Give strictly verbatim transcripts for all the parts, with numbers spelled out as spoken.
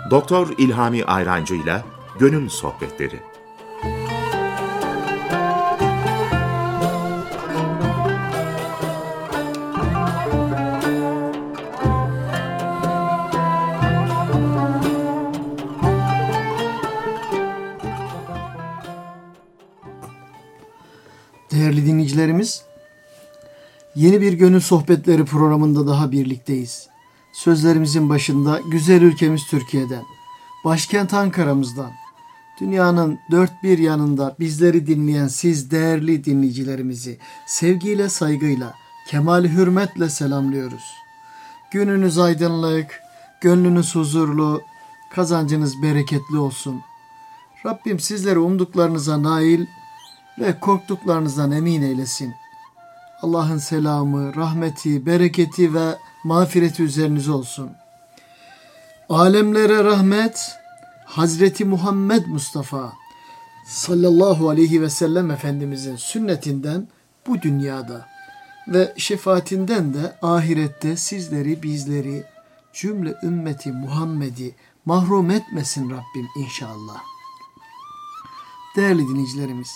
Doktor İlhami Ayrancı'yla Gönül Sohbetleri. Değerli dinleyicilerimiz, yeni bir Gönül Sohbetleri programında daha birlikteyiz. Sözlerimizin başında güzel ülkemiz Türkiye'den, başkent Ankara'mızdan, dünyanın dört bir yanında bizleri dinleyen siz değerli dinleyicilerimizi sevgiyle, saygıyla, kemali hürmetle selamlıyoruz. Gününüz aydınlık, gönlünüz huzurlu, kazancınız bereketli olsun. Rabbim sizleri umduklarınıza nail ve korktuklarınızdan emin eylesin. Allah'ın selamı, rahmeti, bereketi ve mağfireti üzerinize olsun. Alemlere rahmet, Hazreti Muhammed Mustafa sallallahu aleyhi ve sellem Efendimizin sünnetinden bu dünyada ve şefaatinden de ahirette sizleri, bizleri, cümle ümmeti Muhammed'i mahrum etmesin Rabbim inşallah. Değerli dinleyicilerimiz,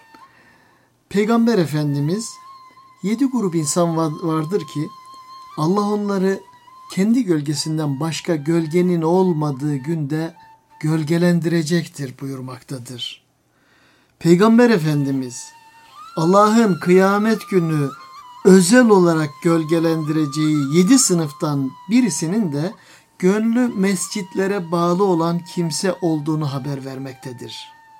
Peygamber Efendimiz yedi grup insan vardır ki Allah onları kendi gölgesinden başka gölgenin olmadığı günde gölgelendirecektir buyurmaktadır. Peygamber Efendimiz Allah'ın kıyamet günü özel olarak gölgelendireceği yedi sınıftan birisinin de gönlü mescitlere bağlı olan kimse olduğunu haber vermektedir.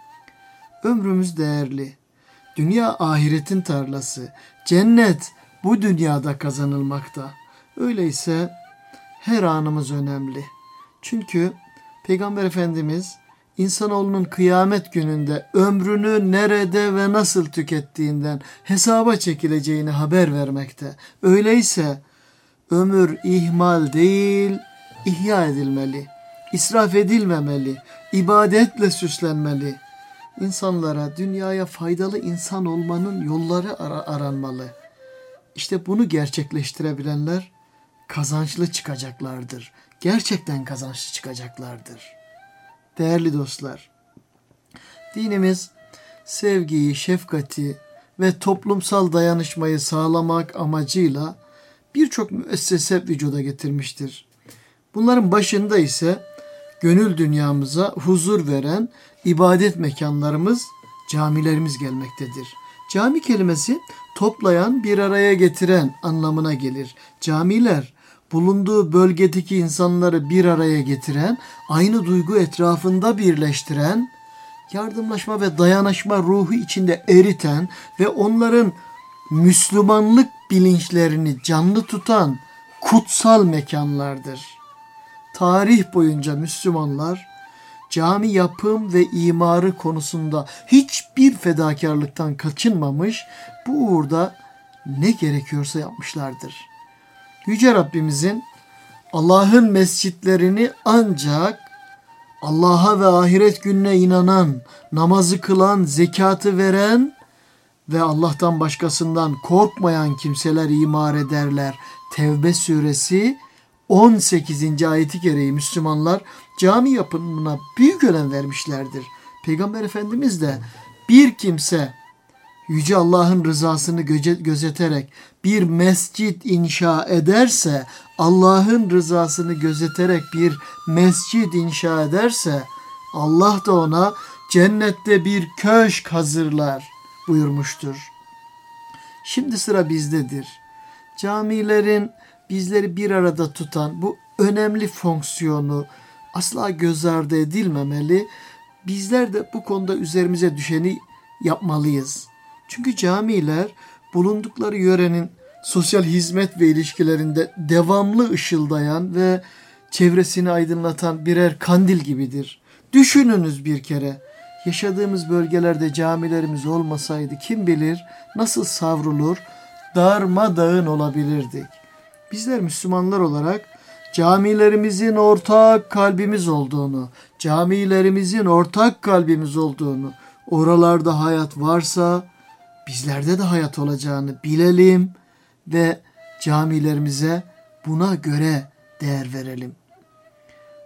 Ömrümüz değerli. Dünya ahiretin tarlası, cennet bu dünyada kazanılmakta. Öyleyse her anımız önemli. Çünkü Peygamber Efendimiz insanoğlunun kıyamet gününde ömrünü nerede ve nasıl tükettiğinden hesaba çekileceğini haber vermekte. Öyleyse ömür ihmal değil, ihya edilmeli, israf edilmemeli, ibadetle süslenmeli. İnsanlara, dünyaya faydalı insan olmanın yolları ar- aranmalı. İşte bunu gerçekleştirebilenler kazançlı çıkacaklardır. Gerçekten kazançlı çıkacaklardır. Değerli dostlar, dinimiz sevgiyi, şefkati ve toplumsal dayanışmayı sağlamak amacıyla birçok müessese vücuda getirmiştir. Bunların başında ise gönül dünyamıza huzur veren ibadet mekanlarımız, camilerimiz gelmektedir. Cami kelimesi toplayan, bir araya getiren anlamına gelir. Camiler bulunduğu bölgedeki insanları bir araya getiren, aynı duygu etrafında birleştiren, yardımlaşma ve dayanışma ruhu içinde eriten ve onların Müslümanlık bilinçlerini canlı tutan kutsal mekanlardır. Tarih boyunca Müslümanlar cami yapım ve imarı konusunda hiçbir fedakarlıktan kaçınmamış, bu uğurda ne gerekiyorsa yapmışlardır. Yüce Rabbimizin Allah'ın mescitlerini ancak Allah'a ve ahiret gününe inanan, namazı kılan, zekatı veren ve Allah'tan başkasından korkmayan kimseler imar ederler. Tevbe suresi on sekizinci ayeti gereği Müslümanlar cami yapımına büyük önem vermişlerdir. Peygamber Efendimiz de bir kimse Yüce Allah'ın rızasını gözeterek bir mescit inşa ederse, Allah'ın rızasını gözeterek bir mescit inşa ederse, Allah da ona cennette bir köşk hazırlar buyurmuştur. Şimdi sıra bizdedir. Camilerin bizleri bir arada tutan bu önemli fonksiyonu asla göz ardı edilmemeli. Bizler de bu konuda üzerimize düşeni yapmalıyız. Çünkü camiler bulundukları yörenin sosyal hizmet ve ilişkilerinde devamlı ışıldayan ve çevresini aydınlatan birer kandil gibidir. Düşününüz bir kere, yaşadığımız bölgelerde camilerimiz olmasaydı kim bilir nasıl savrulur, darmadağın olabilirdik. Bizler Müslümanlar olarak camilerimizin ortak kalbimiz olduğunu, camilerimizin ortak kalbimiz olduğunu, oralarda hayat varsa bizlerde de hayat olacağını bilelim ve camilerimize buna göre değer verelim.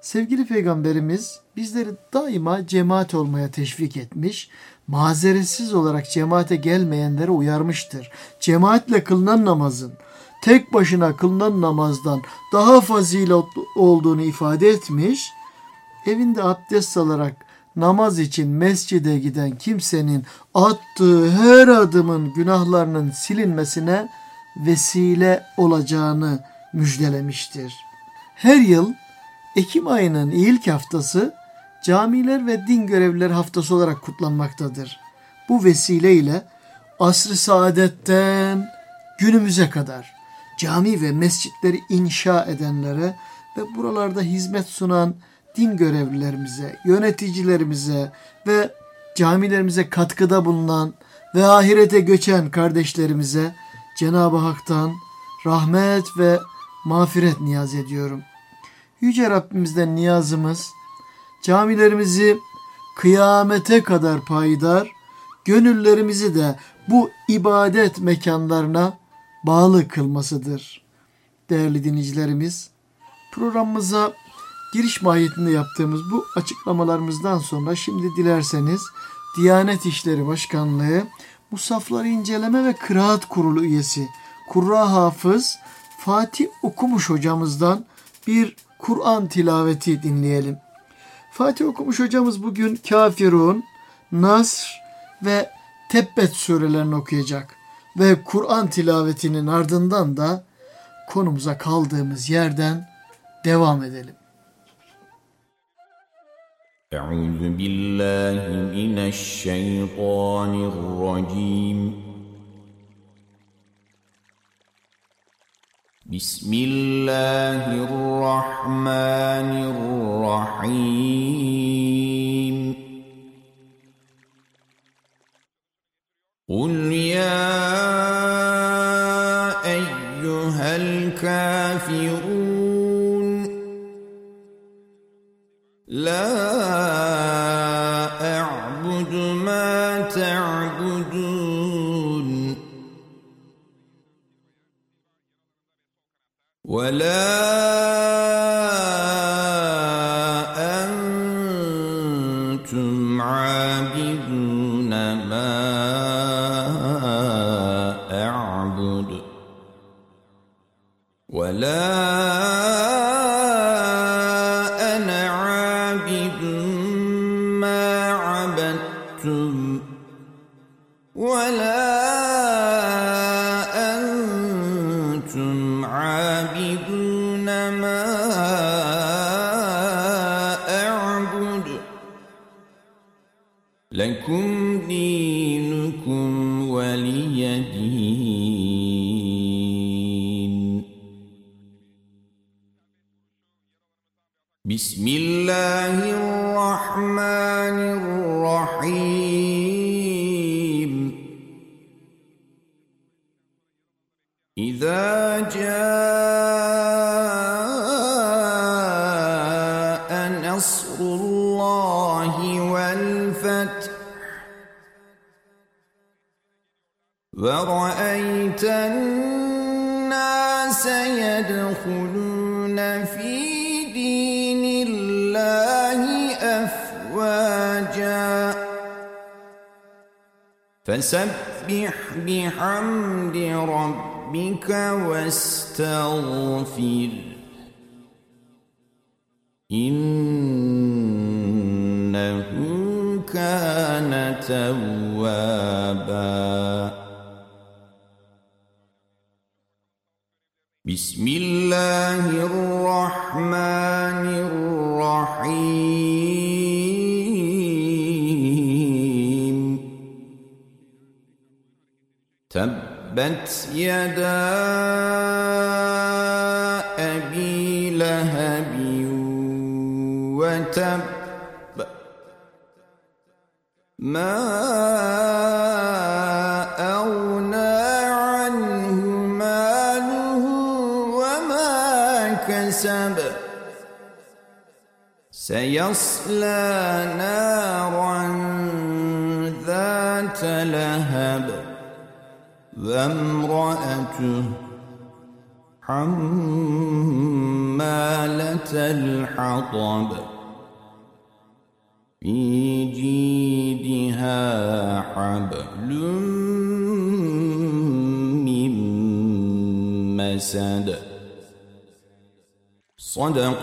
Sevgili Peygamberimiz bizleri daima cemaat olmaya teşvik etmiş, mazeretsiz olarak cemaate gelmeyenlere uyarmıştır. Cemaatle kılınan namazın tek başına kılınan namazdan daha fazilet olduğunu ifade etmiş, evinde abdest alarak namaz için mescide giden kimsenin attığı her adımın günahlarının silinmesine vesile olacağını müjdelemiştir. Her yıl Ekim ayının ilk haftası camiler ve din görevlileri haftası olarak kutlanmaktadır. Bu vesileyle asr-ı saadetten günümüze kadar cami ve mescitleri inşa edenlere ve buralarda hizmet sunan din görevlilerimize, yöneticilerimize ve camilerimize katkıda bulunan ve ahirete göçen kardeşlerimize Cenab-ı Hak'tan rahmet ve mağfiret niyaz ediyorum. Yüce Rabbimizden niyazımız, camilerimizi kıyamete kadar payidar, gönüllerimizi de bu ibadet mekanlarına bağlı kılmasıdır. Değerli dinleyicilerimiz, programımıza giriş mahiyetinde yaptığımız bu açıklamalarımızdan sonra şimdi dilerseniz Diyanet İşleri Başkanlığı Musafları İnceleme ve Kıraat Kurulu üyesi Kurra Hafız Fatih Okumuş hocamızdan bir Kur'an tilaveti dinleyelim. Fatih Okumuş hocamız bugün Kafirun, Nasr ve Tebbet surelerini okuyacak ve Kur'an tilavetinin ardından da konumuza kaldığımız yerden devam edelim. Euzu billahi mineşşeytanirracim. Bismillahirrahmanirrahim. Kul ya eyyuhel kafirun la a'budu ma ta'budun ve la antum 'abidun ma a'budu ve la ولا أنتم عابدون ما أعبد لكم دينكم ولي دين. بسم الله الرحمن الرحيم. إذا جاء نصر الله والفتح ورأيت الناس يدخلون في دين الله أفواجا فسبح بحمد ربك واستغفر إنه كان توابا. بسم الله الرحمن الرحيم. تبت يدا أبي لهب وتب ما أغنى عنه ماله وما كسب سيصلى نارا ذات لهب وامرأته حمالة الحطب في جيدها حبل من مسد صدق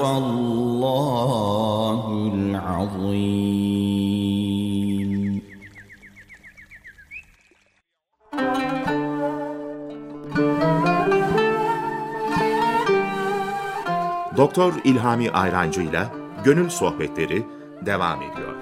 الله العظيم. Doktor İlhami Ayrancı ile Gönül Sohbetleri devam ediyor.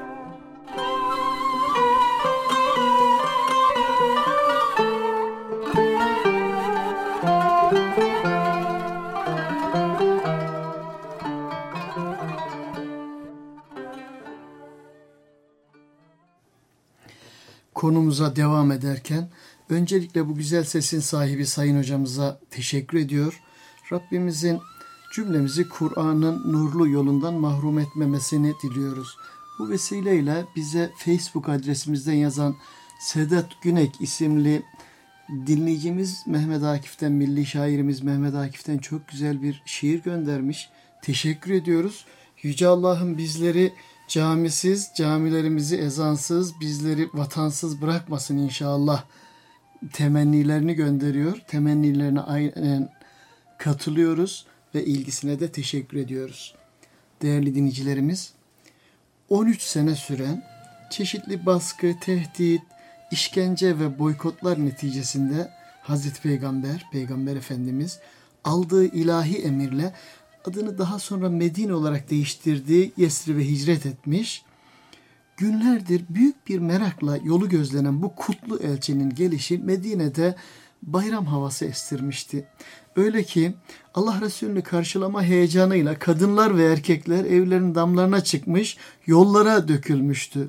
Konumuza devam ederken öncelikle bu güzel sesin sahibi Sayın Hocamıza teşekkür ediyor. Rabbimizin cümlemizi Kur'an'ın nurlu yolundan mahrum etmemesini diliyoruz. Bu vesileyle bize Facebook adresimizden yazan Sedat Günek isimli dinleyicimiz Mehmet Akif'ten, milli şairimiz Mehmet Akif'ten çok güzel bir şiir göndermiş. Teşekkür ediyoruz. Yüce Allah'ım bizleri camisiz, camilerimizi ezansız, bizleri vatansız bırakmasın inşallah temennilerini gönderiyor. Temennilerine aynen katılıyoruz ve ilgisine de teşekkür ediyoruz. Değerli dinleyicilerimiz, on üç sene süren çeşitli baskı, tehdit, işkence ve boykotlar neticesinde Hazreti Peygamber, Peygamber Efendimiz aldığı ilahi emirle adını daha sonra Medine olarak değiştirdiği Yesrib'e hicret etmiş. Günlerdir büyük bir merakla yolu gözlenen bu kutlu elçinin gelişi Medine'de bayram havası estirmişti. Öyle ki Allah Resulü'nü karşılama heyecanıyla kadınlar ve erkekler evlerin damlarına çıkmış, yollara dökülmüştü.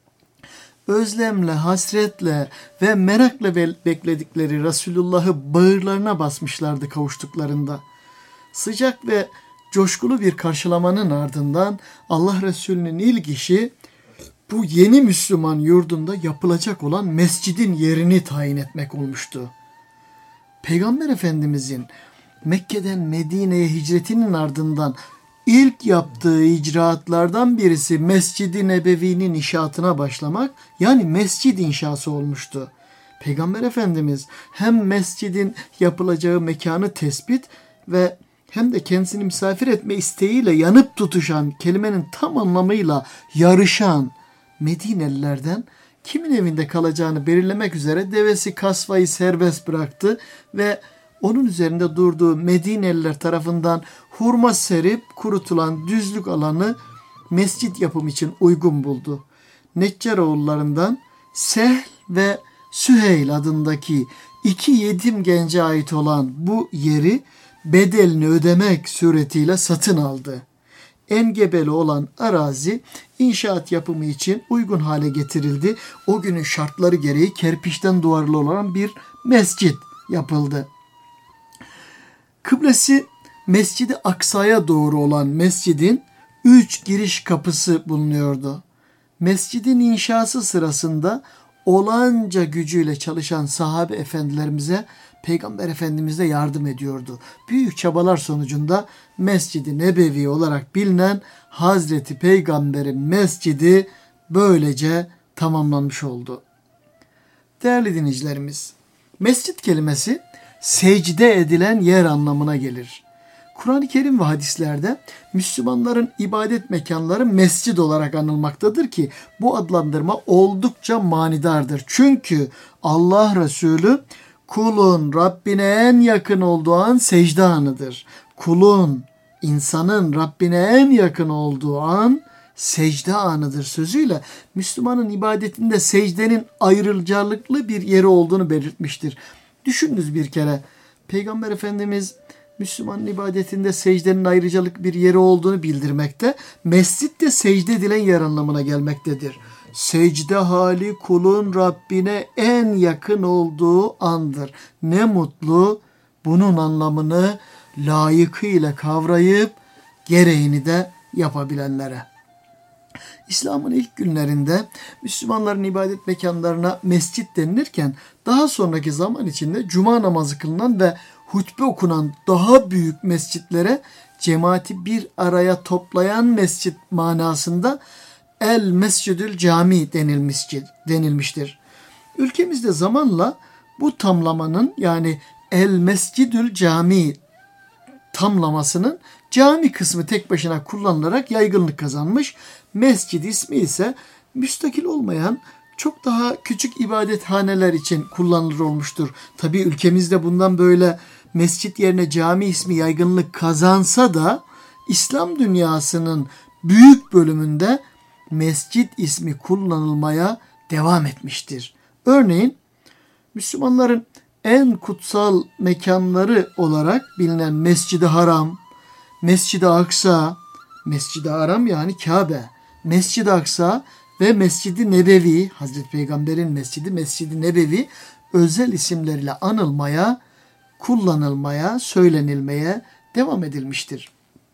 Özlemle, hasretle ve merakla bekledikleri Resulullah'ı bağırlarına basmışlardı kavuştuklarında. Sıcak ve coşkulu bir karşılamanın ardından Allah Resulü'nün ilk işi bu yeni Müslüman yurdunda yapılacak olan mescidin yerini tayin etmek olmuştu. Peygamber Efendimizin Mekke'den Medine'ye hicretinin ardından ilk yaptığı icraatlardan birisi Mescid-i Nebevi'nin inşaatına başlamak, yani mescid inşası olmuştu. Peygamber Efendimiz hem mescidin yapılacağı mekanı tespit ve hem de kendisini misafir etme isteğiyle yanıp tutuşan, kelimenin tam anlamıyla yarışan Medinelilerden kimin evinde kalacağını belirlemek üzere devesi Kasva'yı serbest bıraktı ve onun üzerinde durduğu Medineliler tarafından hurma serip kurutulan düzlük alanı mescit yapımı için uygun buldu. Neccaroğullarından Sehl ve Süheyl adındaki iki yetim gence ait olan bu yeri bedelini ödemek suretiyle satın aldı. Engebeli olan arazi inşaat yapımı için uygun hale getirildi. O günün şartları gereği kerpiçten duvarlı olan bir mescit yapıldı. Kıblesi Mescid-i Aksa'ya doğru olan mescidin üç giriş kapısı bulunuyordu. Mescidin inşası sırasında olanca gücüyle çalışan sahabe efendilerimize Peygamber Efendimiz de yardım ediyordu. Büyük çabalar sonucunda Mescid-i Nebevi olarak bilinen Hazreti Peygamber'in mescidi böylece tamamlanmış oldu. Değerli dinleyicilerimiz, mescit kelimesi secde edilen yer anlamına gelir. Kur'an-ı Kerim ve hadislerde Müslümanların ibadet mekanları mescid olarak anılmaktadır ki bu adlandırma oldukça manidardır. Çünkü Allah Resulü kulun Rabbine en yakın olduğu an secde anıdır. Kulun, insanın Rabbine en yakın olduğu an secde anıdır sözüyle Müslümanın ibadetinde secdenin ayrıcalıklı bir yeri olduğunu belirtmiştir. Düşününüz bir kere, Peygamber Efendimiz Müslümanın ibadetinde secdenin ayrıcalık bir yeri olduğunu bildirmekte, mescid de secde edilen yer anlamına gelmektedir. Secde hali kulun Rabbine en yakın olduğu andır. Ne mutlu bunun anlamını layıkıyla kavrayıp gereğini de yapabilenlere. İslam'ın ilk günlerinde Müslümanların ibadet mekanlarına mescit denilirken daha sonraki zaman içinde cuma namazı kılınan ve hutbe okunan daha büyük mescitlere cemaati bir araya toplayan mescit manasında El Mescidül Cami denilmiştir. denilmiştir. Ülkemizde zamanla bu tamlamanın yani El Mescidül Cami tamlamasının cami kısmı tek başına kullanılarak yaygınlık kazanmış. Mescid ismi ise müstakil olmayan çok daha küçük ibadethaneler için kullanılır olmuştur. Tabi ülkemizde bundan böyle mescit yerine cami ismi yaygınlık kazansa da İslam dünyasının büyük bölümünde mescit ismi kullanılmaya devam etmiştir. Örneğin Müslümanların en kutsal mekanları olarak bilinen Mescid-i Haram, Mescid-i Aksa, Mescid-i Haram yani Kabe, Mescid-i Aksa ve Mescid-i Nebevi, Hazreti Peygamber'in mescidi Mescid-i Nebevi özel isimleriyle anılmaya, kullanılmaya, söylenilmeye devam edilmiştir.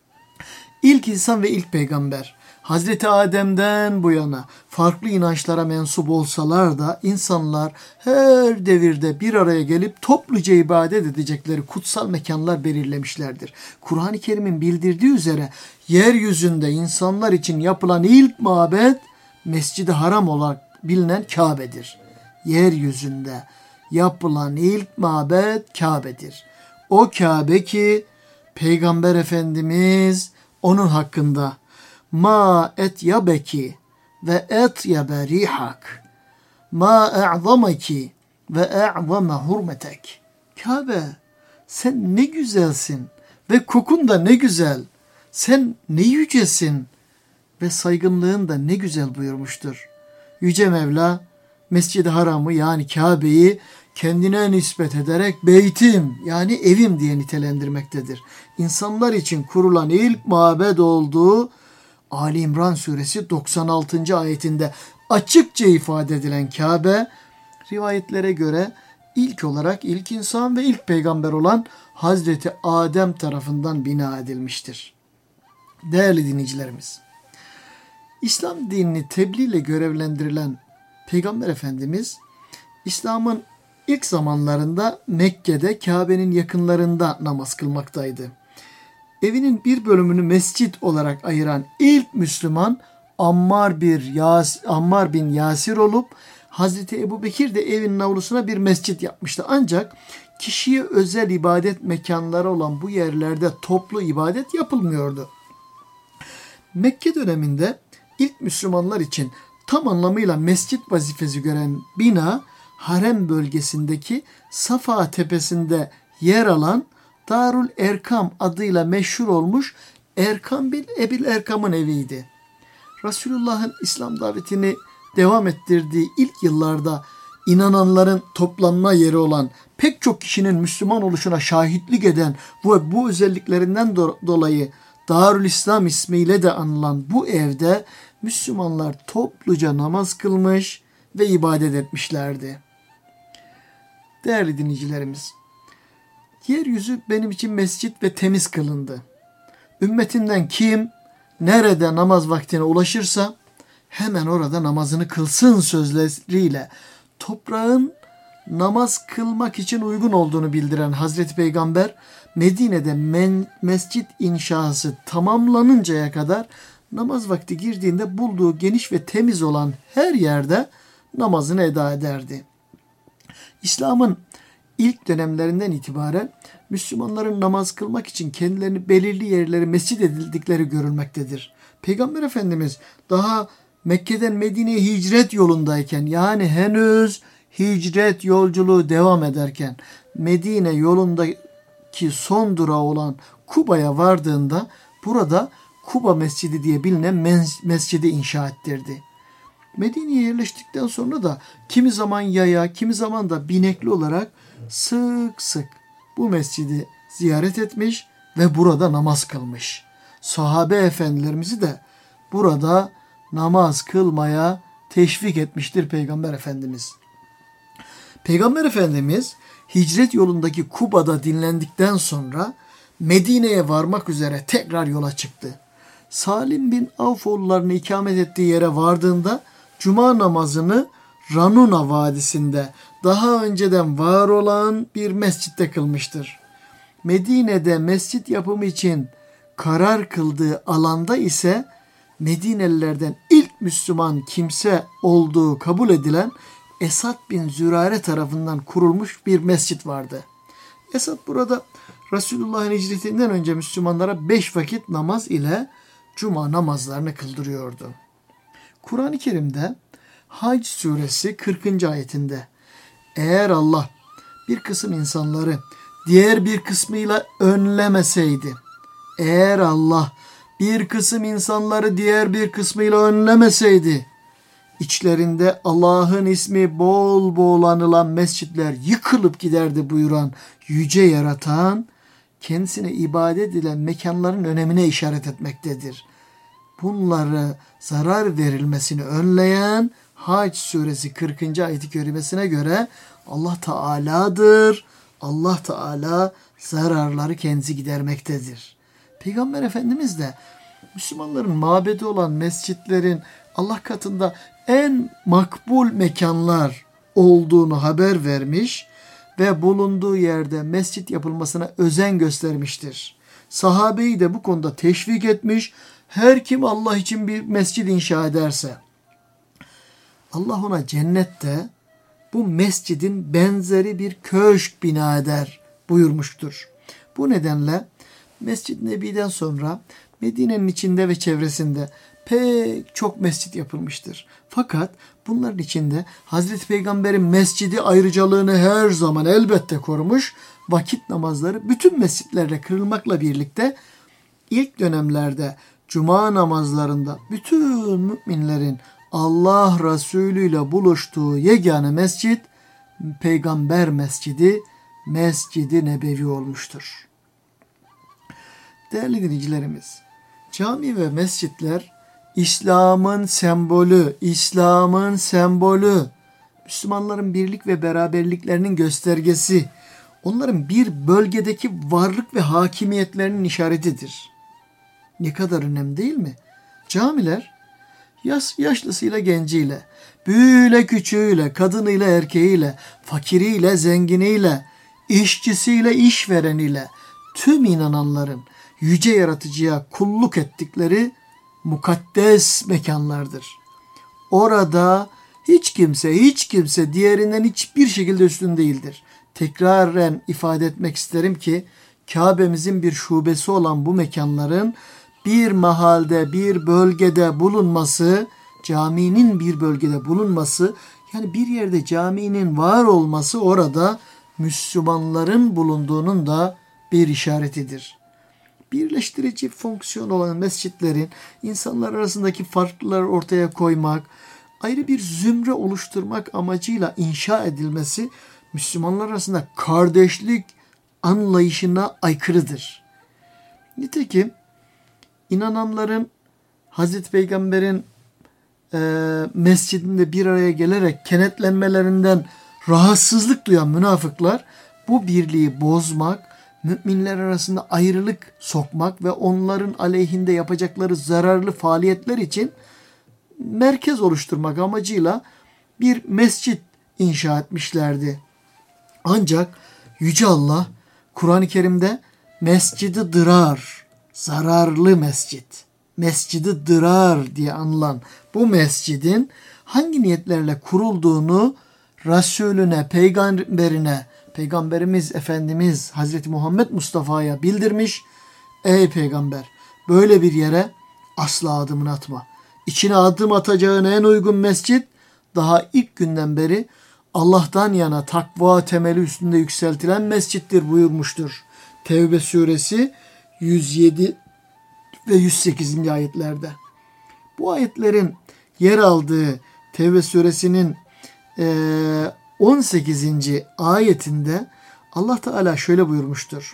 İlk insan ve ilk peygamber Hazreti Adem'den bu yana farklı inançlara mensup olsalar da insanlar her devirde bir araya gelip topluca ibadet edecekleri kutsal mekanlar belirlemişlerdir. Kur'an-ı Kerim'in bildirdiği üzere yeryüzünde insanlar için yapılan ilk mabet Mescid-i Haram olarak bilinen Kabe'dir. Yeryüzünde yapılan ilk mabet Kabe'dir. O Kabe ki Peygamber Efendimiz onun hakkında Ma etyabeki ve etyabe rihak ma a'zamaki ve a'zama hurmetek. Kabe sen ne güzelsin ve kokun da ne güzel. Sen ne yücesin ve saygınlığın da ne güzel buyurmuştur. Yüce Mevla Mescid-i Haram'ı yani Kabe'yi kendine nispet ederek beytim yani evim diye nitelendirmektedir. İnsanlar için kurulan ilk mabed olduğu Ali İmran suresi doksan altıncı ayetinde açıkça ifade edilen Kabe, rivayetlere göre ilk olarak ilk insan ve ilk peygamber olan Hazreti Adem tarafından bina edilmiştir. Değerli dinleyicilerimiz, İslam dinini tebliğ ile görevlendirilen Peygamber Efendimiz, İslam'ın ilk zamanlarında Mekke'de Kabe'nin yakınlarında namaz kılmaktaydı. Evinin bir bölümünü mescit olarak ayıran ilk Müslüman Ammar, bir Yas, Ammar bin Yasir olup Hazreti Ebubekir de evinin avlusuna bir mescit yapmıştı. Ancak kişiye özel ibadet mekanları olan bu yerlerde toplu ibadet yapılmıyordu. Mekke döneminde ilk Müslümanlar için tam anlamıyla mescit vazifesi gören bina harem bölgesindeki Safa tepesinde yer alan Darül Erkam adıyla meşhur olmuş Erkam bin Ebil Erkam'ın eviydi. Resulullah'ın İslam davetini devam ettirdiği ilk yıllarda inananların toplanma yeri olan, pek çok kişinin Müslüman oluşuna şahitlik eden ve bu özelliklerinden do- dolayı Darül İslam ismiyle de anılan bu evde Müslümanlar topluca namaz kılmış ve ibadet etmişlerdi. Değerli dinleyicilerimiz, yeryüzü benim için mescit ve temiz kılındı. Ümmetinden kim nerede namaz vaktine ulaşırsa hemen orada namazını kılsın sözleriyle toprağın namaz kılmak için uygun olduğunu bildiren Hazreti Peygamber Medine'de men, mescit inşası tamamlanıncaya kadar namaz vakti girdiğinde bulduğu geniş ve temiz olan her yerde namazını eda ederdi. İslam'ın ilk dönemlerinden itibaren Müslümanların namaz kılmak için kendilerini belirli yerlere mescit edildikleri görülmektedir. Peygamber Efendimiz daha Mekke'den Medine'ye hicret yolundayken, yani henüz hicret yolculuğu devam ederken Medine yolundaki son durağı olan Kuba'ya vardığında burada Kuba Mescidi diye bilinen mescidi inşa ettirdi. Medine'ye yerleştikten sonra da kimi zaman yaya, kimi zaman da binekli olarak sık sık bu mescidi ziyaret etmiş ve burada namaz kılmış. Sahabe efendilerimizi de burada namaz kılmaya teşvik etmiştir Peygamber Efendimiz. Peygamber Efendimiz hicret yolundaki Kuba'da dinlendikten sonra Medine'ye varmak üzere tekrar yola çıktı. Salim bin Avfoğullarını ikamet ettiği yere vardığında Cuma namazını Ranuna Vadisi'nde daha önceden var olan bir mescitte kılmıştır. Medine'de mescit yapımı için karar kıldığı alanda ise Medinelilerden ilk Müslüman kimse olduğu kabul edilen Esad bin Zürare tarafından kurulmuş bir mescit vardı. Esad burada Resulullah'ın hicretinden önce Müslümanlara beş vakit namaz ile cuma namazlarını kıldırıyordu. Kur'an-ı Kerim'de Hac suresi kırkıncı ayetinde eğer Allah bir kısım insanları diğer bir kısmıyla önlemeseydi, eğer Allah bir kısım insanları diğer bir kısmıyla önlemeseydi, içlerinde Allah'ın ismi bol bol anılan mescitler yıkılıp giderdi buyuran yüce yaratan, kendisine ibadet edilen mekanların önemine işaret etmektedir. Bunlara zarar verilmesini önleyen Hac suresi kırkıncı ayet-i kerimesine göre Allah Teala'dır. Allah Teala zararları kendisi gidermektedir. Peygamber Efendimiz de Müslümanların mabedi olan mescitlerin Allah katında en makbul mekanlar olduğunu haber vermiş ve bulunduğu yerde mescit yapılmasına özen göstermiştir. Sahabeyi de bu konuda teşvik etmiş. Her kim Allah için bir mescid inşa ederse Allah ona cennette bu mescidin benzeri bir köşk bina eder buyurmuştur. Bu nedenle Mescid-i Nebi'den sonra Medine'nin içinde ve çevresinde pek çok mescit yapılmıştır. Fakat bunların içinde Hazreti Peygamber'in mescidi ayrıcalığını her zaman elbette korumuş, vakit namazları bütün mescitlerle kırılmakla birlikte ilk dönemlerde cuma namazlarında bütün müminlerin Allah Resulü ile buluştuğu yegane mescit Peygamber Mescidi, Mescid-i Nebevi olmuştur. Değerli dinleyicilerimiz, cami ve mescitler İslam'ın sembolü, İslam'ın sembolü, Müslümanların birlik ve beraberliklerinin göstergesi, onların bir bölgedeki varlık ve hakimiyetlerinin işaretidir. Ne kadar önemli değil mi? Camiler yaş, yaşlısıyla genciyle, büyüğüyle küçüğüyle, kadınıyla erkeğiyle, fakiriyle zenginiyle, işçisiyle işvereniyle tüm inananların yüce yaratıcıya kulluk ettikleri mukaddes mekanlardır. Orada hiç kimse, hiç kimse diğerinden hiçbir şekilde üstün değildir. Tekraren ifade etmek isterim ki Kabe'mizin bir şubesi olan bu mekanların bir mahalde, bir bölgede bulunması, caminin bir bölgede bulunması, yani bir yerde caminin var olması orada Müslümanların bulunduğunun da bir işaretidir. Birleştirici fonksiyon olan mescitlerin insanlar arasındaki farklıları ortaya koymak, ayrı bir zümre oluşturmak amacıyla inşa edilmesi Müslümanlar arasında kardeşlik anlayışına aykırıdır. Nitekim inananların Hazreti Peygamber'in e, mescidinde bir araya gelerek kenetlenmelerinden rahatsızlık duyan münafıklar bu birliği bozmak, müminler arasında ayrılık sokmak ve onların aleyhinde yapacakları zararlı faaliyetler için merkez oluşturmak amacıyla bir mescit inşa etmişlerdi. Ancak Yüce Allah Kur'an-ı Kerim'de Mescid-i Dırar, zararlı mescit, Mescid-i Dırar diye anılan bu mescidin hangi niyetlerle kurulduğunu Resulüne, peygamberine, Peygamberimiz Efendimiz Hazreti Muhammed Mustafa'ya bildirmiş. Ey peygamber, böyle bir yere asla adımını atma. İçine adım atacağın en uygun mescit daha ilk günden beri Allah'tan yana takva temeli üstünde yükseltilen mescittir buyurmuştur. Tevbe suresi yüz yedi ve yüz sekizinci ayetlerde. Bu ayetlerin yer aldığı Tevbe suresinin on sekizinci ayetinde Allah Teala şöyle buyurmuştur.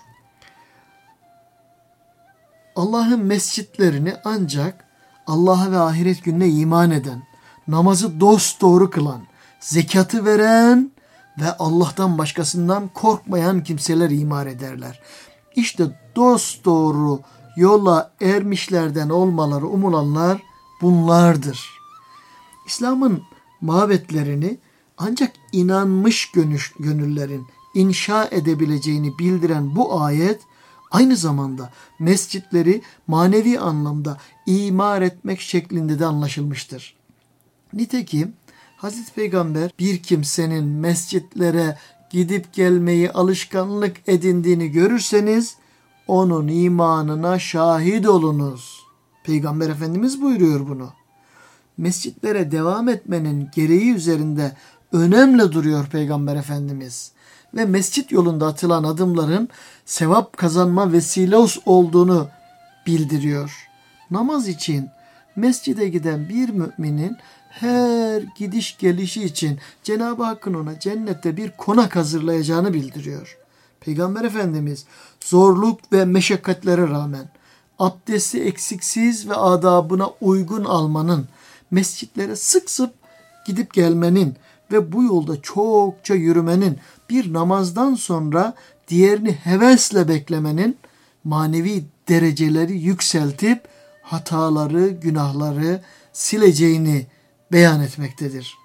Allah'ın mescitlerini ancak Allah'a ve ahiret gününe iman eden, namazı dosdoğru kılan, zekatı veren ve Allah'tan başkasından korkmayan kimseler imar ederler. İşte dosdoğru yola ermişlerden olmaları umulanlar bunlardır. İslam'ın mabetlerini ancak inanmış gönüllerin, inşa edebileceğini bildiren bu ayet aynı zamanda mescitleri manevi anlamda imar etmek şeklinde de anlaşılmıştır. Nitekim Hazreti Peygamber bir kimsenin mescitlere gidip gelmeyi alışkanlık edindiğini görürseniz onun imanına şahit olunuz. Peygamber Efendimiz buyuruyor bunu. Mescitlere devam etmenin gereği üzerinde önemli duruyor Peygamber Efendimiz. Ve mescit yolunda atılan adımların sevap kazanma vesilesi olduğunu bildiriyor. Namaz için mescide giden bir müminin her gidiş gelişi için Cenab-ı Hakk'ın ona cennette bir konak hazırlayacağını bildiriyor. Peygamber Efendimiz zorluk ve meşakkatlere rağmen abdesti eksiksiz ve adabına uygun almanın, mescitlere sık sık gidip gelmenin ve bu yolda çokça yürümenin, bir namazdan sonra diğerini hevesle beklemenin manevi dereceleri yükseltip hataları, günahları sileceğini beyan etmektedir.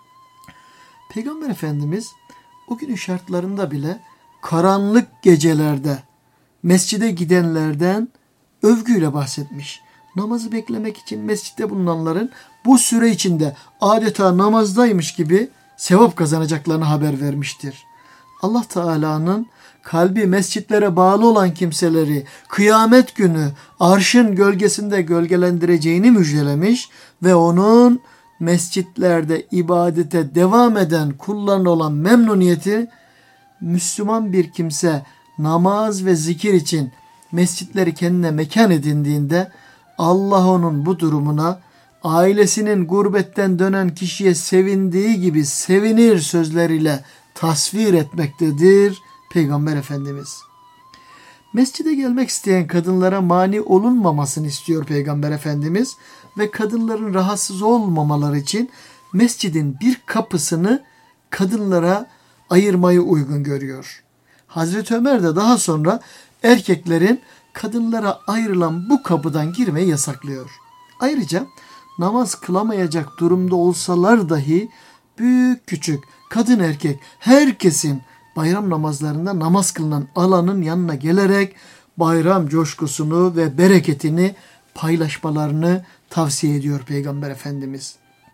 Peygamber Efendimiz o günün şartlarında bile karanlık gecelerde mescide gidenlerden övgüyle bahsetmiş. Namazı beklemek için mescitte bulunanların bu süre içinde adeta namazdaymış gibi sevap kazanacaklarını haber vermiştir. Allah Teala'nın kalbi mescitlere bağlı olan kimseleri kıyamet günü arşın gölgesinde gölgelendireceğini müjdelemiş ve onun mescitlerde ibadete devam eden kullarına olan memnuniyeti, Müslüman bir kimse namaz ve zikir için mescitleri kendine mekan edindiğinde Allah onun bu durumuna ailesinin gurbetten dönen kişiye sevindiği gibi sevinir sözleriyle tasvir etmektedir Peygamber Efendimiz. Mescide gelmek isteyen kadınlara mani olunmamasını istiyor Peygamber Efendimiz ve kadınların rahatsız olmamaları için mescidin bir kapısını kadınlara ayırmayı uygun görüyor. Hazreti Ömer de daha sonra erkeklerin kadınlara ayrılan bu kapıdan girmeyi yasaklıyor. Ayrıca namaz kılamayacak durumda olsalar dahi büyük küçük, kadın erkek herkesin bayram namazlarında namaz kılınan alanın yanına gelerek bayram coşkusunu ve bereketini paylaşmalarını tavsiye ediyor Peygamber Efendimiz.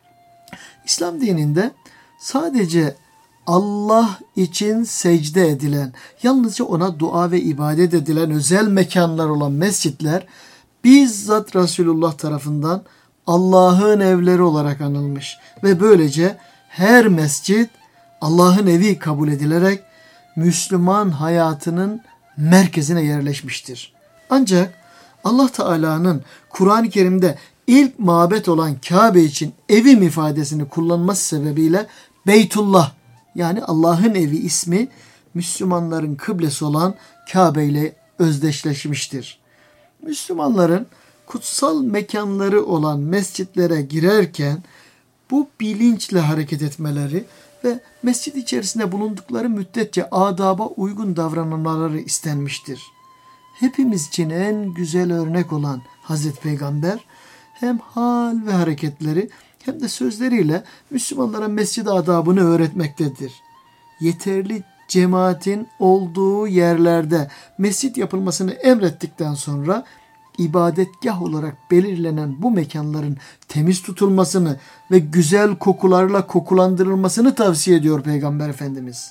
İslam dininde sadece Allah için secde edilen, yalnızca ona dua ve ibadet edilen özel mekanlar olan mescitler bizzat Resulullah tarafından Allah'ın evleri olarak anılmış ve böylece her mescit Allah'ın evi kabul edilerek Müslüman hayatının merkezine yerleşmiştir. Ancak Allah Teala'nın Kur'an-ı Kerim'de ilk mabet olan Kabe için evim ifadesini kullanması sebebiyle Beytullah, yani Allah'ın evi ismi Müslümanların kıblesi olan Kabe ile özdeşleşmiştir. Müslümanların kutsal mekanları olan mescitlere girerken bu bilinçle hareket etmeleri ve mescid içerisinde bulundukları müddetçe adaba uygun davranmaları istenmiştir. Hepimiz için en güzel örnek olan Hazreti Peygamber hem hal ve hareketleri hem de sözleriyle Müslümanlara mescid adabını öğretmektedir. Yeterli cemaatin olduğu yerlerde mescit yapılmasını emrettikten sonra ibadetgah olarak belirlenen bu mekanların temiz tutulmasını ve güzel kokularla kokulandırılmasını tavsiye ediyor Peygamber Efendimiz.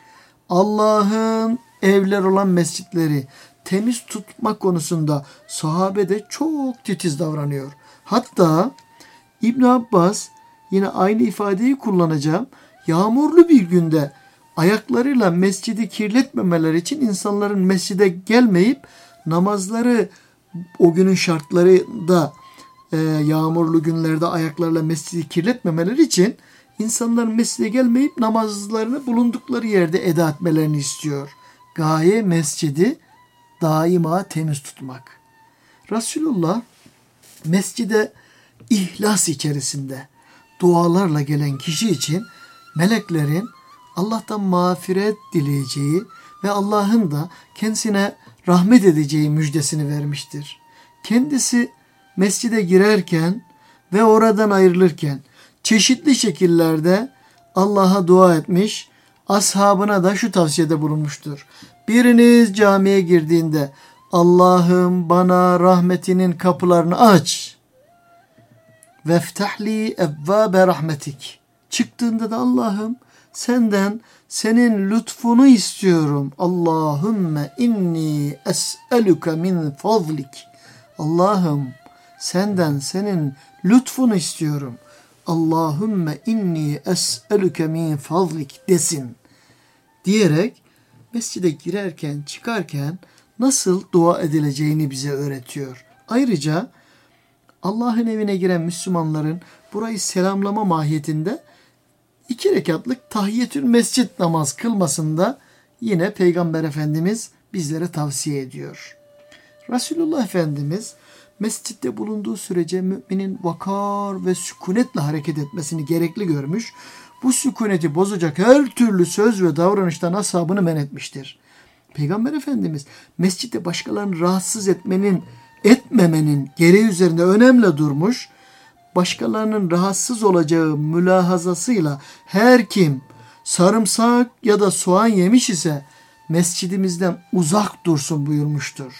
Allah'ın evler olan mescitleri temiz tutma konusunda sahabe de çok titiz davranıyor. Hatta İbn Abbas yine aynı ifadeyi kullanacağım. Yağmurlu bir günde ayaklarıyla mescidi kirletmemeleri için insanların mescide gelmeyip namazları o günün şartlarında e, yağmurlu günlerde ayaklarla mescidi kirletmemeleri için insanların mescide gelmeyip namazlarını bulundukları yerde eda etmelerini istiyor. Gaye mescidi daima temiz tutmak. Resulullah mescide ihlas içerisinde dualarla gelen kişi için meleklerin Allah'tan mağfiret dileyeceği ve Allah'ın da kendisine rahmet edeceği müjdesini vermiştir. Kendisi mescide girerken ve oradan ayrılırken çeşitli şekillerde Allah'a dua etmiş, ashabına da şu tavsiyede bulunmuştur. Biriniz camiye girdiğinde Allah'ım bana rahmetinin kapılarını aç. Veftahli evvabe rahmetik. Çıktığında da Allah'ım senden senin lütfunu istiyorum. Allahümme inni es'eluke min fazlik. Allah'ım senden senin lütfunu istiyorum. Allahümme inni es'eluke min fazlik desin. Diyerek mescide girerken çıkarken nasıl dua edileceğini bize öğretiyor. Ayrıca Allah'ın evine giren Müslümanların burayı selamlama mahiyetinde iki rekatlık tahiyyetül mescit namaz kılmasında yine Peygamber Efendimiz bizlere tavsiye ediyor. Resulullah Efendimiz mescitte bulunduğu sürece müminin vakar ve sükunetle hareket etmesini gerekli görmüş, bu sükuneti bozacak her türlü söz ve davranıştan ashabını men etmiştir. Peygamber Efendimiz mescitte başkalarını rahatsız etmenin, etmemenin gereği üzerinde önemli durmuş, başkalarının rahatsız olacağı mülahazasıyla her kim sarımsak ya da soğan yemiş ise mescidimizden uzak dursun buyurmuştur.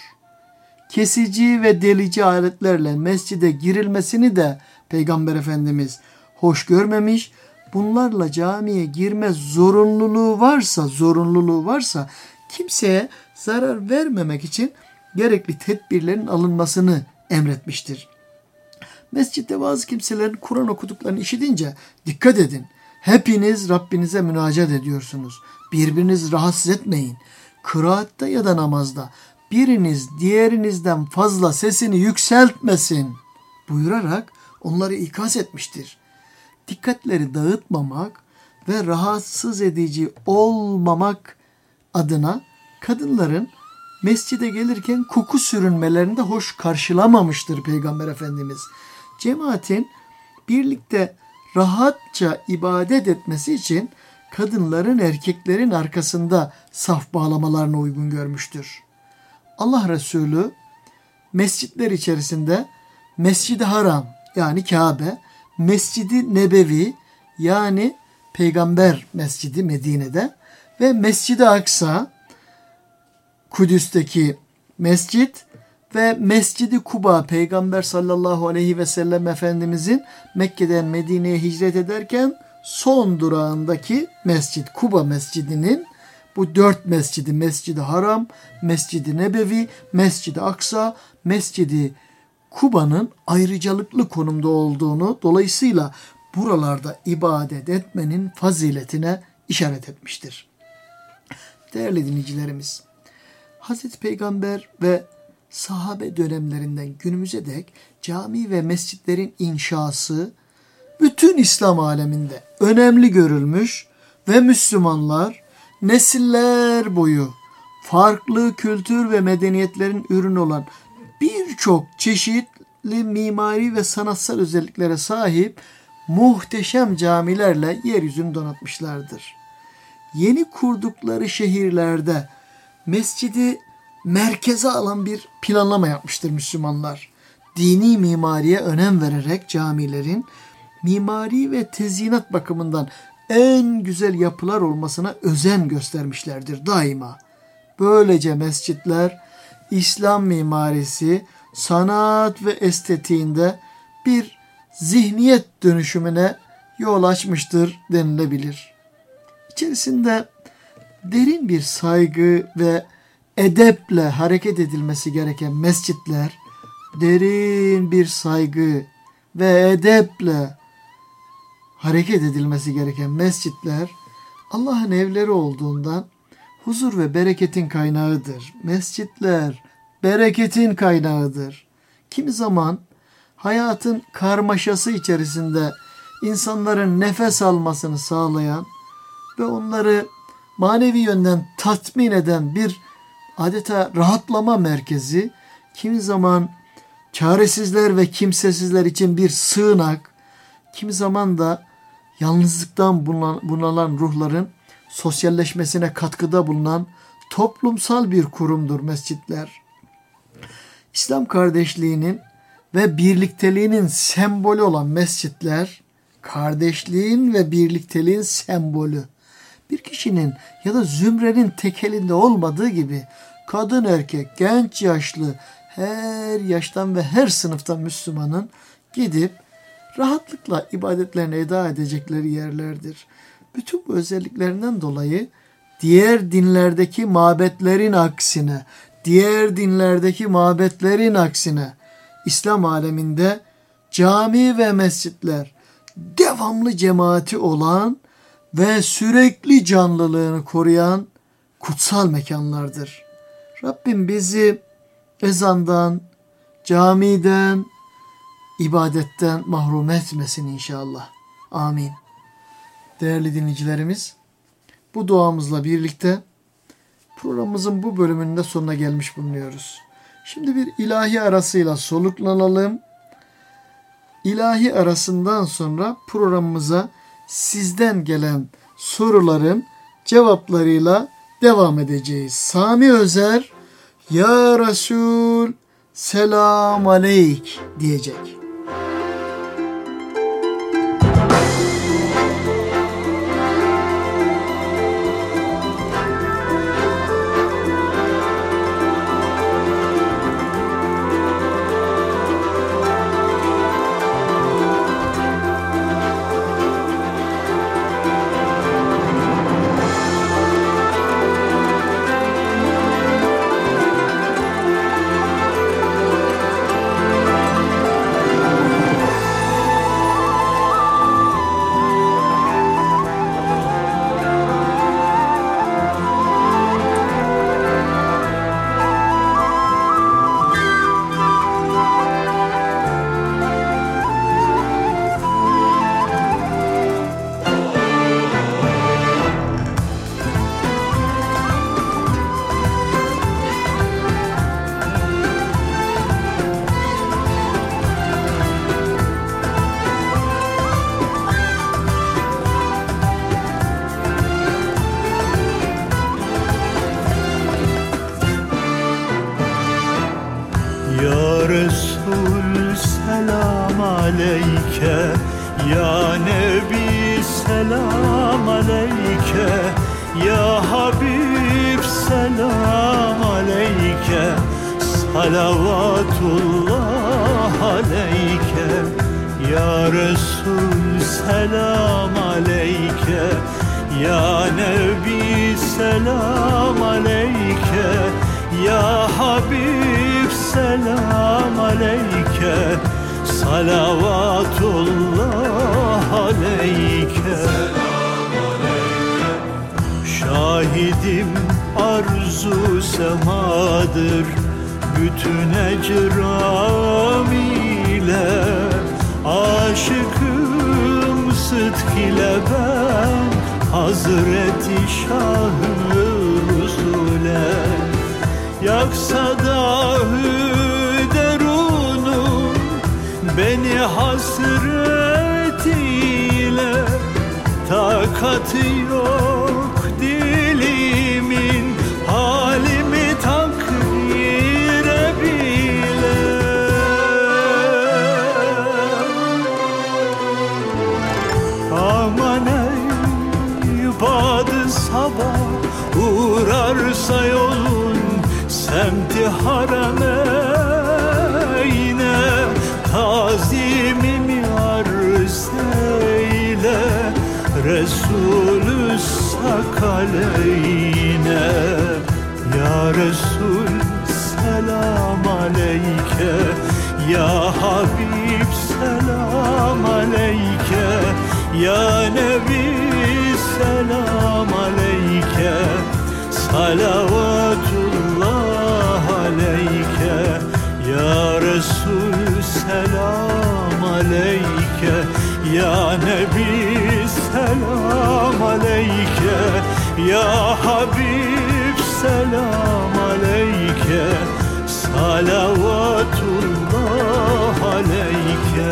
Kesici ve delici aletlerle mescide girilmesini de Peygamber Efendimiz hoş görmemiş. Bunlarla camiye girme zorunluluğu varsa, zorunluluğu varsa kimseye zarar vermemek için gerekli tedbirlerin alınmasını emretmiştir. Mescitte bazı kimselerin Kur'an okuduklarını işitince dikkat edin. Hepiniz Rabbinize münacat ediyorsunuz. Birbirinizi rahatsız etmeyin. Kıraatte ya da namazda biriniz diğerinizden fazla sesini yükseltmesin buyurarak onları ikaz etmiştir. Dikkatleri dağıtmamak ve rahatsız edici olmamak adına kadınların mescide gelirken koku sürünmelerini de hoş karşılamamıştır Peygamber Efendimiz. Cemaatin birlikte rahatça ibadet etmesi için kadınların erkeklerin arkasında saf bağlamalarına uygun görmüştür. Allah Resulü mescitler içerisinde Mescid-i Haram yani Kabe, Mescid-i Nebevi yani Peygamber Mescidi Medine'de ve Mescid-i Aksa Kudüs'teki mescit ve Mescid-i Kuba Peygamber sallallahu aleyhi ve sellem Efendimizin Mekke'den Medine'ye hicret ederken son durağındaki mescid Kuba Mescidi'nin bu dört mescidi Mescid-i Haram, Mescid-i Nebevi, Mescid-i Aksa, Mescid-i Kuba'nın ayrıcalıklı konumda olduğunu dolayısıyla buralarda ibadet etmenin faziletine işaret etmiştir. Değerli dinleyicilerimiz, Hazreti Peygamber ve sahabe dönemlerinden günümüze dek cami ve mescitlerin inşası bütün İslam aleminde önemli görülmüş ve Müslümanlar nesiller boyu farklı kültür ve medeniyetlerin ürünü olan birçok çeşitli mimari ve sanatsal özelliklere sahip muhteşem camilerle yeryüzünü donatmışlardır. Yeni kurdukları şehirlerde mescidi merkeze alan bir planlama yapmıştır Müslümanlar. Dini mimariye önem vererek camilerin mimari ve tezyinat bakımından en güzel yapılar olmasına özen göstermişlerdir daima. Böylece mescitler İslam mimarisi, sanat ve estetiğinde bir zihniyet dönüşümüne yol açmıştır denilebilir. İçerisinde derin bir saygı ve edeple hareket edilmesi gereken mescitler, derin bir saygı ve edeple hareket edilmesi gereken mescitler Allah'ın evleri olduğundan huzur ve bereketin kaynağıdır. Mescitler bereketin kaynağıdır. Kimi zaman hayatın karmaşası içerisinde insanların nefes almasını sağlayan ve onları manevi yönden tatmin eden bir adeta rahatlama merkezi, kimi zaman çaresizler ve kimsesizler için bir sığınak, kimi zaman da yalnızlıktan bunalan ruhların sosyalleşmesine katkıda bulunan toplumsal bir kurumdur mescitler. İslam kardeşliğinin ve birlikteliğinin sembolü olan mescitler, kardeşliğin ve birlikteliğin sembolü. bir kişinin ya da zümrenin tek elinde olmadığı gibi kadın erkek, genç yaşlı, her yaştan ve her sınıftan Müslümanın gidip rahatlıkla ibadetlerini eda edecekleri yerlerdir. Bütün bu özelliklerinden dolayı diğer dinlerdeki mabetlerin aksine, diğer dinlerdeki mabetlerin aksine İslam aleminde cami ve mescitler devamlı cemaati olan ve sürekli canlılığını koruyan kutsal mekanlardır. Rabbim bizi ezandan, camiden, ibadetten mahrum etmesin inşallah. Amin. Değerli dinleyicilerimiz, bu duamızla birlikte programımızın bu bölümünde sonuna gelmiş bulunuyoruz. Şimdi bir ilahi arasıyla soluklanalım. İlahi arasından sonra programımıza sizden gelen soruların cevaplarıyla devam edeceğiz. Sami Özer, Ya Resul, selam aleyk diyecek. Salavatullah aleyke ya Resul, selam aleyke ya Nebi, selam aleyke ya Habib, selam aleyke salavatullah aleyke. Şahidim arzu semadır, bütün ecram ile aşıkım sıdk ile ben Hazreti Şah-ı Rusule. Yaksa dahi derunum beni hasret ile, takatı yok dilimin halimi takdire bile. Aman ey badı sabah uğrarsa yolun semti harameyne, tazimimi arz eyle Resulü sakaleyne. Ya Resul, selam aleyke ya Habib, selam aleyke ya Nebi, selam aleyke salavatullah aleyke ya Resul, selam aleyke ya Nebi, selam aleyke ya Habib, selam aleyke salavatullah aleyke.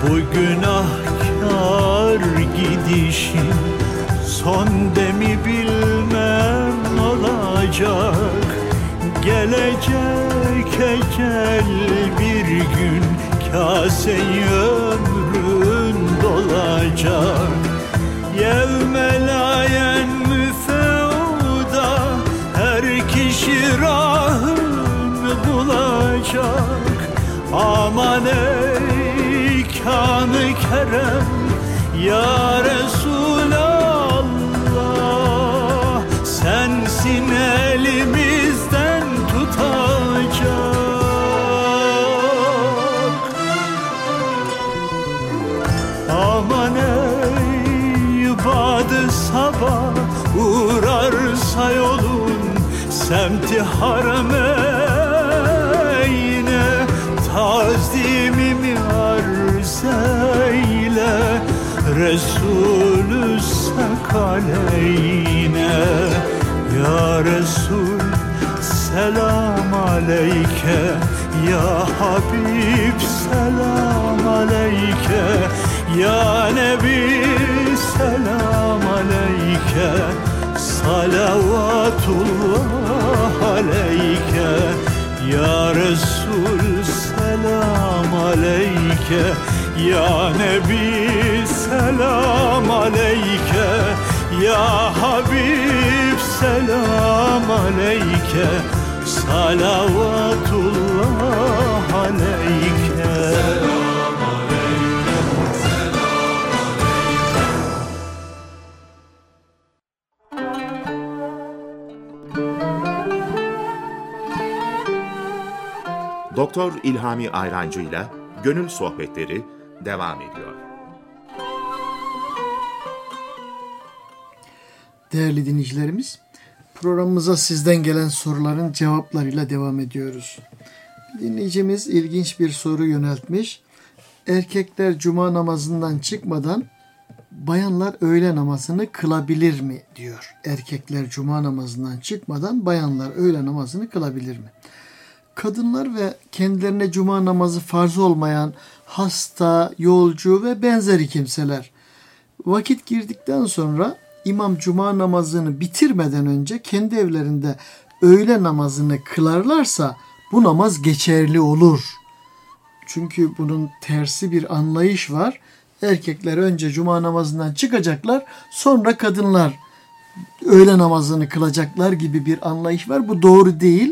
Bu günahkar gidişin son demi bilmem olacak. Gelecek ecel bir gün kase-i ömrün dolacak. Yevme la yenmü feuda, her kişi rahını bulacak. Aman ey kân-ı kerem ya Resulallah, sensin elimizden tutacak. Aman ey badı sabah uğrarsa yolun semti harameyne, tazimimi arz eyle Resulü sakaleyne. Ya Resul selam aleyke, ya Habib selam aleyke, ya Nebi selam aleyke, salavatullah aleyke. Ya Resul selam aleyke, ya Nebi selam aleyke, ya Habib selam aleyke, salavatullah aleyke. Selam aleyke, selam aleyke. Doktor İlhami Ayrancı ile Gönül Sohbetleri devam ediyor. Değerli dinleyicilerimiz, programımıza sizden gelen soruların cevaplarıyla devam ediyoruz. Dinleyicimiz ilginç bir soru yöneltmiş. Erkekler cuma namazından çıkmadan bayanlar öğle namazını kılabilir mi diyor. Erkekler cuma namazından çıkmadan bayanlar öğle namazını kılabilir mi? Kadınlar ve kendilerine cuma namazı farz olmayan hasta, yolcu ve benzeri kimseler vakit girdikten sonra imam cuma namazını bitirmeden önce kendi evlerinde öğle namazını kılarlarsa bu namaz geçerli olur. Çünkü bunun tersi bir anlayış var. Erkekler önce cuma namazından çıkacaklar, sonra kadınlar öğle namazını kılacaklar gibi bir anlayış var. Bu doğru değil.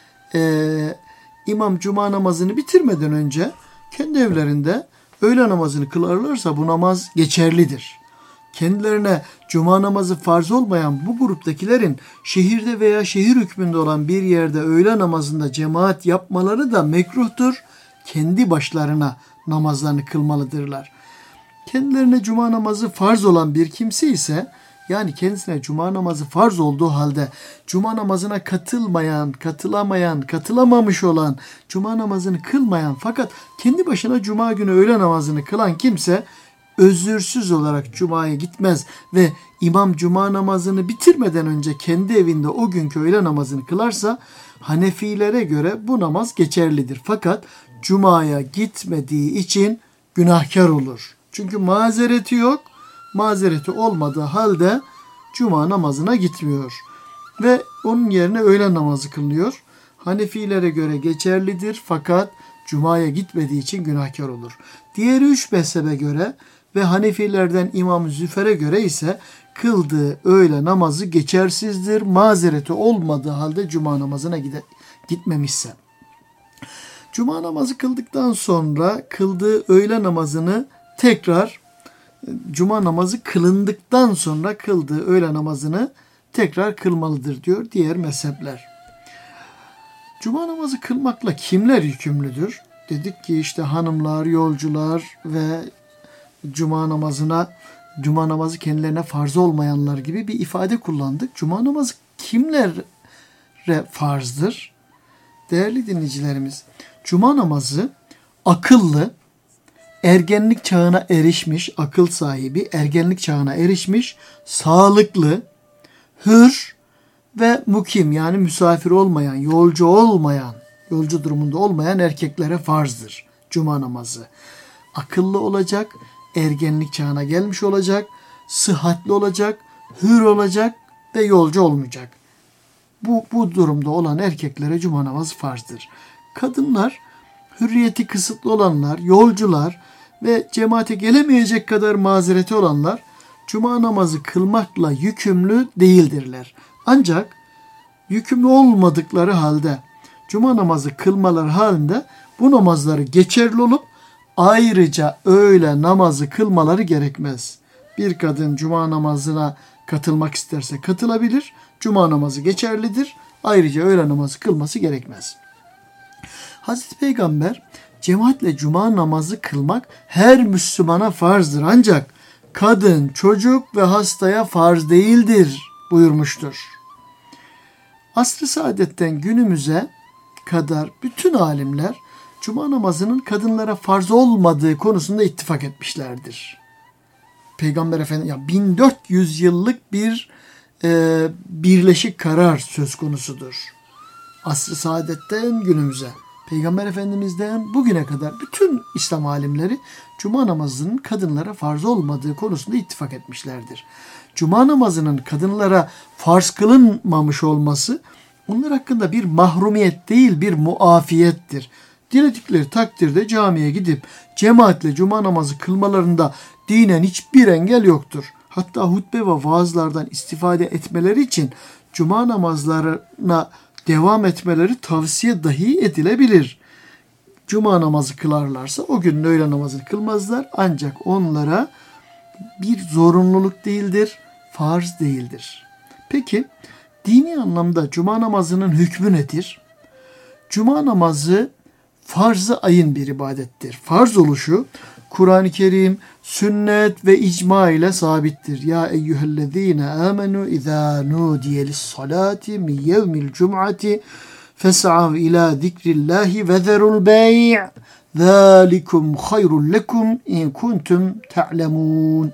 Ee, imam cuma namazını bitirmeden önce kendi evlerinde öğle namazını kılarlarsa bu namaz geçerlidir. Kendilerine cuma namazı farz olmayan bu gruptakilerin şehirde veya şehir hükmünde olan bir yerde öğle namazında cemaat yapmaları da mekruhtur. Kendi başlarına namazlarını kılmalıdırlar. Kendilerine cuma namazı farz olan bir kimse ise, yani kendisine cuma namazı farz olduğu halde cuma namazına katılmayan, katılamayan, katılamamış olan, cuma namazını kılmayan fakat kendi başına cuma günü öğle namazını kılan kimse özürsüz olarak cumaya gitmez ve imam cuma namazını bitirmeden önce kendi evinde o günkü öğle namazını kılarsa Hanefilere göre bu namaz geçerlidir. Fakat cumaya gitmediği için günahkar olur. Çünkü mazereti yok. Mazereti olmadığı halde cuma namazına gitmiyor. Ve onun yerine öğle namazı kılınıyor. Hanefilere göre geçerlidir fakat cumaya gitmediği için günahkar olur. Diğeri üç mezhebe göre ve Hanefilerden İmam Züfer'e göre ise kıldığı öğle namazı geçersizdir. Mazereti olmadığı halde cuma namazına gide, gitmemişse. Cuma namazı kıldıktan sonra kıldığı öğle namazını tekrar, cuma namazı kılındıktan sonra kıldığı öğle namazını tekrar kılmalıdır diyor diğer mezhepler. Cuma namazı kılmakla kimler yükümlüdür? Dedik ki işte hanımlar, yolcular ve cuma namazına, cuma namazı kendilerine farz olmayanlar gibi bir ifade kullandık. Cuma namazı kimlere farzdır? Değerli dinleyicilerimiz, cuma namazı akıllı, ergenlik çağına erişmiş, akıl sahibi, ergenlik çağına erişmiş, sağlıklı, hür ve mukim, yani misafir olmayan, yolcu olmayan, yolcu durumunda olmayan erkeklere farzdır cuma namazı. akıllı olacak, ergenlik çağına gelmiş olacak, sıhhatli olacak, hür olacak ve yolcu olmayacak. Bu, bu durumda olan erkeklere cuma namazı farzdır. Kadınlar, hürriyeti kısıtlı olanlar, yolcular ve cemaate gelemeyecek kadar mazereti olanlar cuma namazı kılmakla yükümlü değildirler. Ancak yükümlü olmadıkları halde cuma namazı kılmaları halinde bu namazları geçerli olup ayrıca öğle namazı kılmaları gerekmez. Bir kadın cuma namazına katılmak isterse katılabilir. Cuma namazı geçerlidir. Ayrıca öğle namazı kılması gerekmez. Hazreti Peygamber cemaatle cuma namazı kılmak her Müslümana farzdır. Ancak kadın, çocuk ve hastaya farz değildir buyurmuştur. Asr-ı Saadet'ten günümüze kadar bütün alimler cuma namazının kadınlara farz olmadığı konusunda ittifak etmişlerdir. Peygamber Efendimiz ya bin dört yüz yıllık bir e, birleşik karar söz konusudur. Asr-ı Saadet'ten günümüze, Peygamber Efendimiz'den bugüne kadar bütün İslam alimleri cuma namazının kadınlara farz olmadığı konusunda ittifak etmişlerdir. Cuma namazının kadınlara farz kılınmamış olması onlar hakkında bir mahrumiyet değil, bir muafiyettir. Diledikleri takdirde camiye gidip cemaatle cuma namazı kılmalarında dinen hiçbir engel yoktur. Hatta hutbe ve vaazlardan istifade etmeleri için cuma namazlarına devam etmeleri tavsiye dahi edilebilir. Cuma namazı kılarlarsa o gün öğle namazını kılmazlar. Ancak onlara bir zorunluluk değildir, farz değildir. Peki dini anlamda cuma namazının hükmü nedir? Cuma namazı farz-ı ayın bir ibadettir. Farz oluşu Kur'an-ı Kerim, sünnet ve icma ile sabittir. Ya eyyühellezine amenu izâ nudiye lissalati min yevmil cum'ati fes'av ila zikrillahi ve zerul bey' zâlikum hayrun lekum in kuntum ta'lemûn.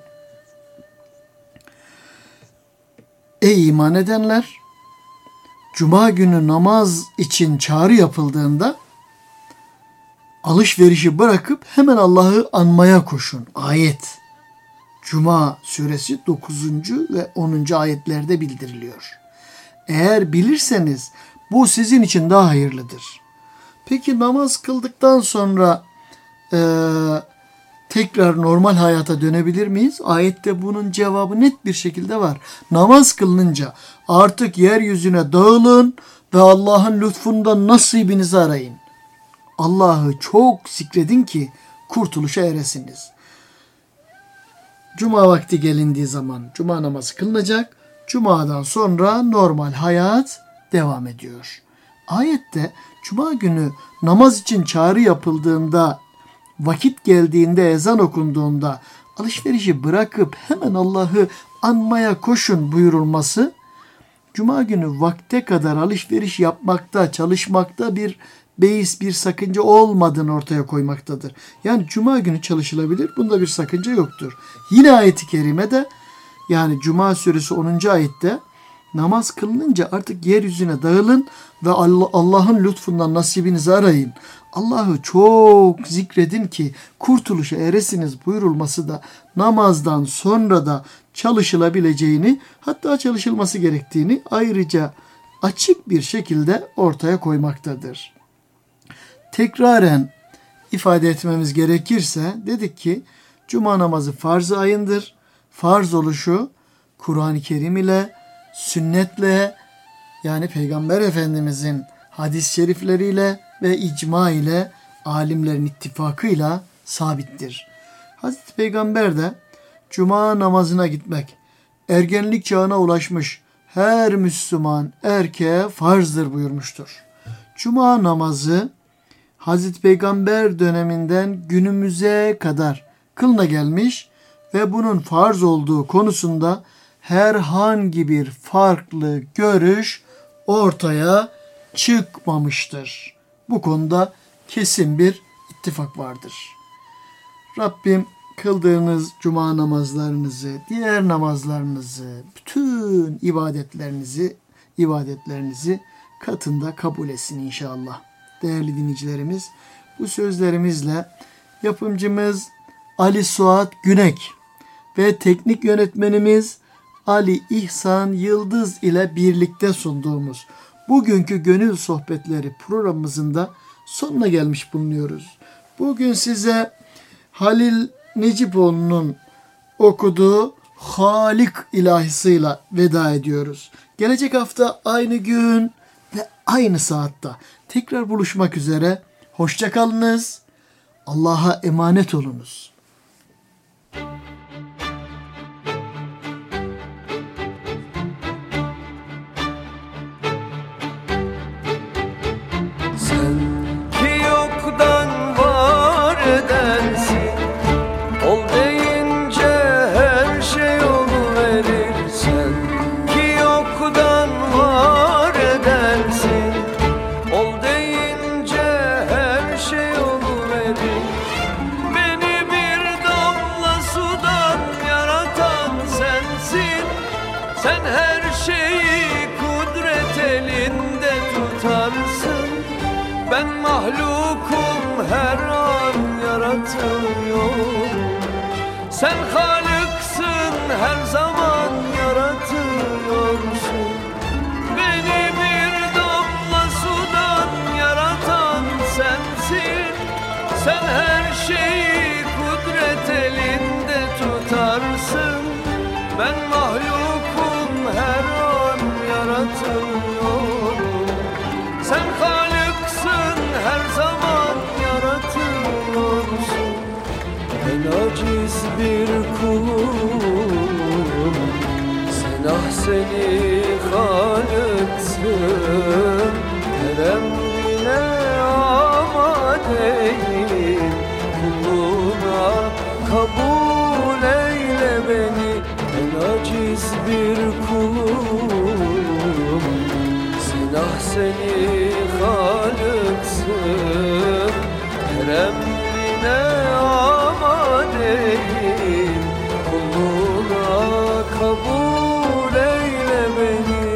Ey iman edenler! Cuma günü namaz için çağrı yapıldığında alışverişi bırakıp hemen Allah'ı anmaya koşun. Ayet. Cuma suresi dokuzuncu ve onuncu ayetlerde bildiriliyor. Eğer bilirseniz bu sizin için daha hayırlıdır. Peki namaz kıldıktan sonra e, tekrar normal hayata dönebilir miyiz? Ayette bunun cevabı net bir şekilde var. Namaz kılınınca artık yeryüzüne dağılın ve Allah'ın lütfundan nasibinizi arayın. Allah'ı çok zikredin ki kurtuluşa eresiniz. Cuma vakti gelindiği zaman cuma namazı kılınacak. Cumadan sonra normal hayat devam ediyor. Ayette cuma günü namaz için çağrı yapıldığında, vakit geldiğinde, ezan okunduğunda alışverişi bırakıp hemen Allah'ı anmaya koşun buyurulması, cuma günü vakte kadar alışveriş yapmakta, çalışmakta bir beis, bir sakınca olmadığını ortaya koymaktadır. Yani cuma günü çalışılabilir. Bunda bir sakınca yoktur. Yine ayet-i kerimede, yani Cuma suresi onuncu ayette namaz kılınınca artık yeryüzüne dağılın ve Allah'ın lütfundan nasibinizi arayın. Allah'ı çok zikredin ki kurtuluşa eresiniz buyurulması da namazdan sonra da çalışılabileceğini, hatta çalışılması gerektiğini ayrıca açık bir şekilde ortaya koymaktadır. Tekraren ifade etmemiz gerekirse dedik ki cuma namazı farz-ı ayındır. Farz oluşu Kur'an-ı Kerim ile, sünnetle, yani Peygamber Efendimizin hadis-i şerifleriyle ve icma ile, alimlerin ittifakıyla sabittir. Hazreti Peygamber de cuma namazına gitmek ergenlik çağına ulaşmış her Müslüman erkeğe farzdır buyurmuştur. Cuma namazı Hazreti Peygamber döneminden günümüze kadar kılına gelmiş ve bunun farz olduğu konusunda herhangi bir farklı görüş ortaya çıkmamıştır. Bu konuda kesin bir ittifak vardır. Rabbim kıldığınız cuma namazlarınızı, diğer namazlarınızı, bütün ibadetlerinizi, ibadetlerinizi katında kabul etsin inşallah. Değerli dinleyicilerimiz, bu sözlerimizle Yapımcımız Ali Suat Günek ve teknik yönetmenimiz Ali İhsan Yıldız ile birlikte sunduğumuz bugünkü Gönül Sohbetleri programımızın da sonuna gelmiş bulunuyoruz. Bugün size Halil Necipoğlu'nun okuduğu Halik ilahisıyla veda ediyoruz. Gelecek hafta aynı gün ve aynı saatte tekrar buluşmak üzere. Hoşça kalınız. Allah'a emanet olunuz. Sen ki yoktan var edensin, ol deyince her şey oluverir. Sen ki yoktan var edensin, ol deyince her şey oluverir. Beni bir damla sudan yaratan sensin. Sen her şeyi kudret elinde tutarsın. Ben mahlukum, her an yaratılıyorum. Sen Halıksın, her zaman yaratıyorsun. Beni bir damla sudan yaratan sensin. Sen her şeyi kudret elinde tutarsın. Ben mahlukum, her an yaratılıyorum. Sen Halıksın, her zaman yaratıyorsun. Ben aciz bir kulum, sen ah seni Halıksın. Her emrine amadeyim, kuluna kabul eyle beni. Ben aciz bir kulum, sen ah seni Halıksın. Her emrine amadeyim, kuluna kabul eyle beni.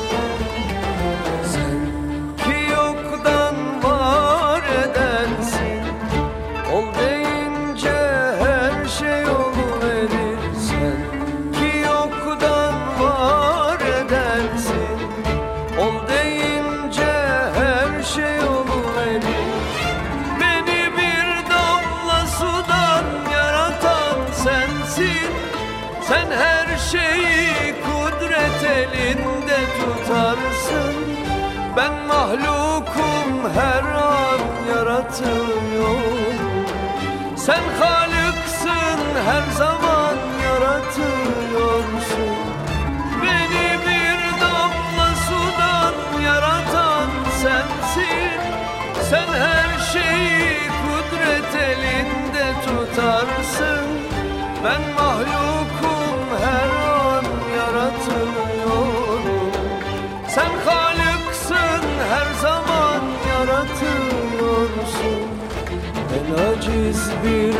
Sen ki yoktan var edensin, ol deyince her şey oluverir. Sen ki yoktan var edensin, ol deyince her şey oluverir. Beni bir damla sudan yaratan sensin. Sen her şeyi kudret elinde tutarsın. Ben mahlukum, her an yaratılıyorum. Sen Halıksın, her zaman yaratıyorsun. Beni bir damla sudan yaratan sensin. Sen her şeyi kudret elinde tutarsın. Ben mahlukum, her an yaratılıyorum. Sen Halıksın, her zaman yaratıyorsun. Ben aciz bir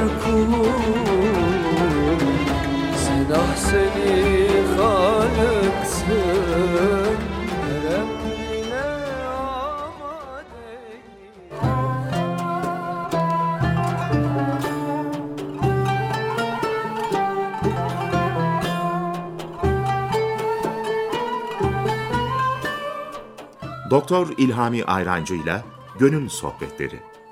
kulum, sen ah seni Halıksın. Her emrine amadeyim. Doktor İlhami Ayrancı'yla Gönül Sohbetleri.